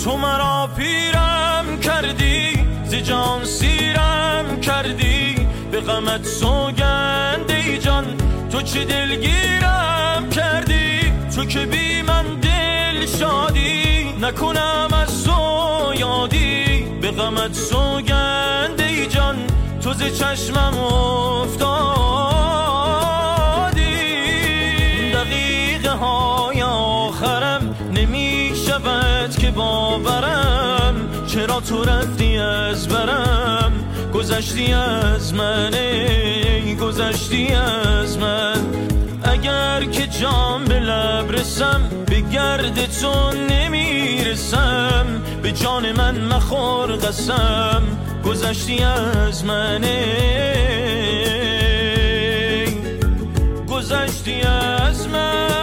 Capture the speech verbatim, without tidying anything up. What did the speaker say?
تو مرا پیرم کردی، ز جان سیرم کردی، به غمت سوگند ای جان تو چه دلگیرم کردی. تو که بی من دل شادی، نکنم از تو یادی، به غمت سوگند ای جان تو ز چشمم افتادی. دقیقه های آخرم نمی شود که باورم، چرا تو رفتی از برم، گذشتی از من ای گذشتی از من. اگر که جام به لب رسم، به گرد تو نمیرسم، به جان من مخور قسم، گذشتی از من ای گذشتی از من.